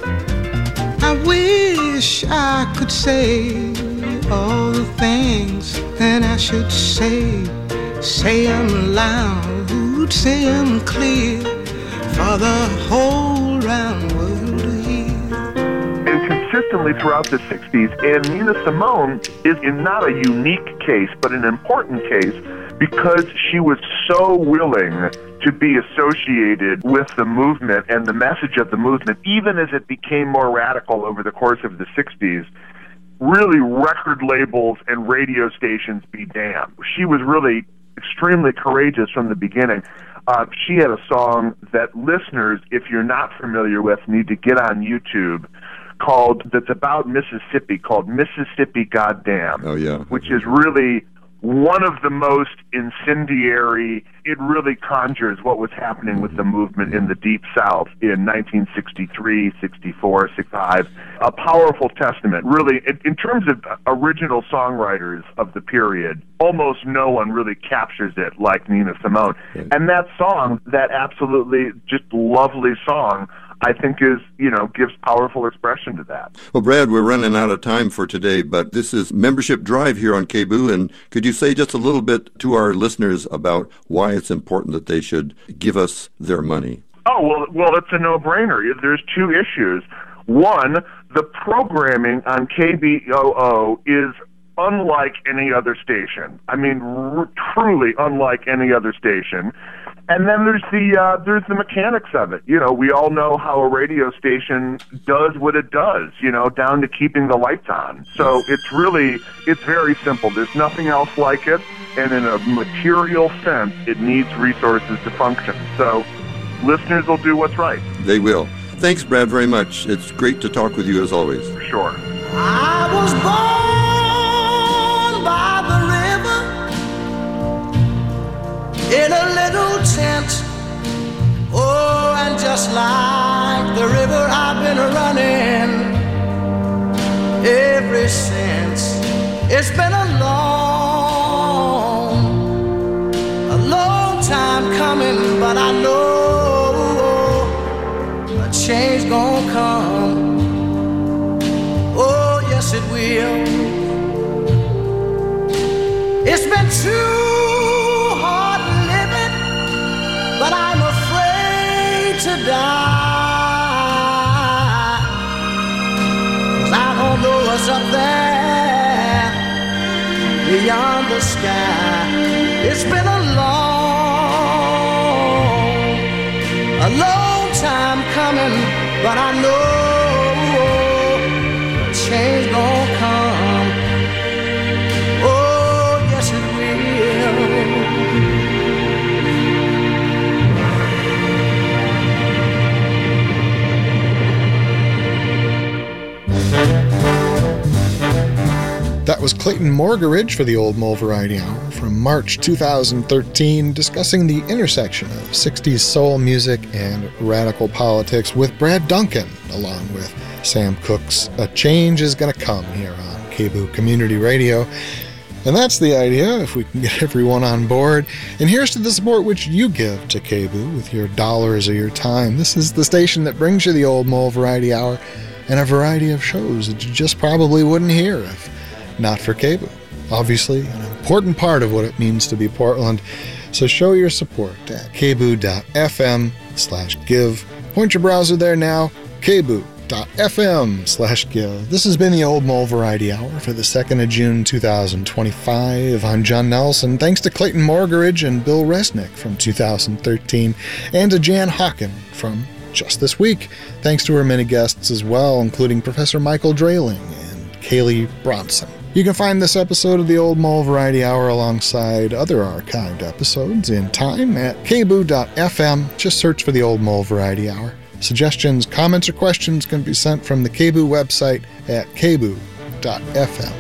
I wish I could say all the things that I should say. Say them loud, say them clear, for the whole round world to hear. And consistently throughout the sixties, and Nina Simone is in not a unique case, but an important case, because she was so willing to be associated with the movement and the message of the movement, even as it became more radical over the course of the sixties. Really, record labels and radio stations be damned. She was really extremely courageous from the beginning. Uh, she had a song that listeners, if you're not familiar with, need to get on YouTube, called that's about Mississippi, called Mississippi Goddamn. Oh, yeah. Which is really one of the most incendiary. It really conjures what was happening with the movement in the Deep South in nineteen sixty-three, sixty-four, sixty-five. A powerful testament, really. In, in terms of original songwriters of the period, almost no one really captures it like Nina Simone. Yeah. And that song, that absolutely just lovely song, I think is, you know, gives powerful expression to that. Well, Brad, we're running out of time for today, but this is Membership Drive here on K B O O, and could you say just a little bit to our listeners about why it's important that they should give us their money? Oh, well, well, it's a no-brainer. There's two issues. One, the programming on K B O O is unlike any other station. I mean, r- truly unlike any other station. And then there's the uh, there's the mechanics of it. You know, we all know how a radio station does what it does, you know, down to keeping the lights on. So it's really, it's very simple. There's nothing else like it. And in a material sense, it needs resources to function. So listeners will do what's right. They will. Thanks, Brad, very much. It's great to talk with you as always. For sure. I was born by the river in a little tent. Oh, and just like the river, I've been running ever since. It's been a long, a long time coming, but I know a change gonna come. Oh, yes it will. It's been too hard living, but I'm afraid to die, 'cause I don't know what's up there beyond the sky. It's been a long, a long time coming, but I know change gon' come. Oh, yes it That was Clayton Morgaridge for the Old Mole Variety Hour from March two thousand thirteen, discussing the intersection of sixties soul music and radical politics with Brad Duncan, along with Sam Cooke's A Change Is Gonna Come here on K B O O Community Radio. And that's the idea, if we can get everyone on board. And here's to the support which you give to K B O O with your dollars or your time. This is the station that brings you the Old Mole Variety Hour and a variety of shows that you just probably wouldn't hear if not for K B O O. Obviously, an important part of what it means to be Portland. So show your support at kboo.fm slash give. Point your browser there now, kboo.fm kboo.fm slash give. This has been the Old Mole Variety Hour for the second of June two thousand twenty-five. I'm John Nelson. Thanks to Clayton Morgaridge and Bill Resnick from two thousand thirteen, and to Jan Hawken from just this week. Thanks to our many guests as well, including Professor Michael Drayling and Kaylee Bronson. You can find this episode of the Old Mole Variety Hour alongside other archived episodes in time at kboo dot f m. Just search for the Old Mole Variety Hour. Suggestions, comments, or questions can be sent from the K B O O website at kboo dot f m.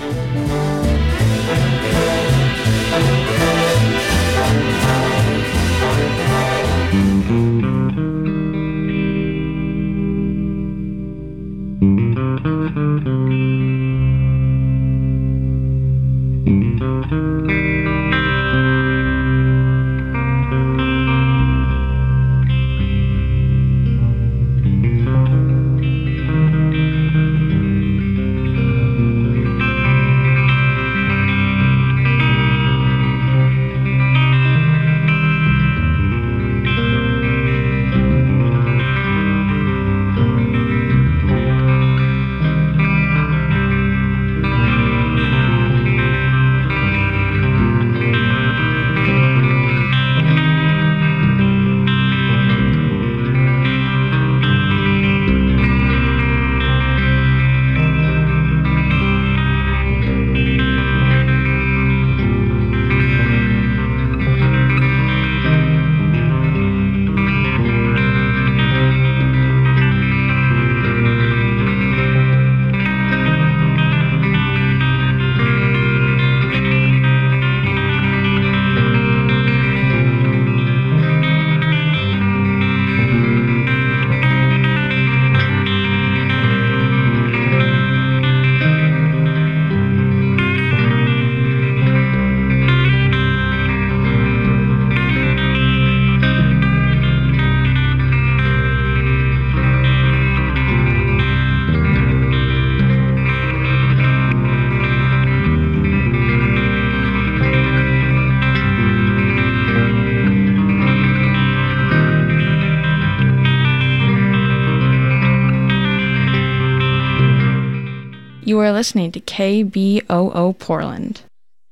You are listening to K B O O Portland.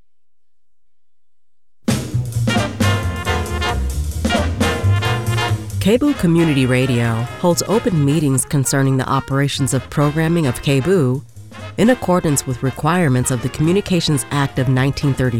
K B O O Community Radio holds open meetings concerning the operations of programming of K B O O in accordance with requirements of the Communications Act of nineteen thirty.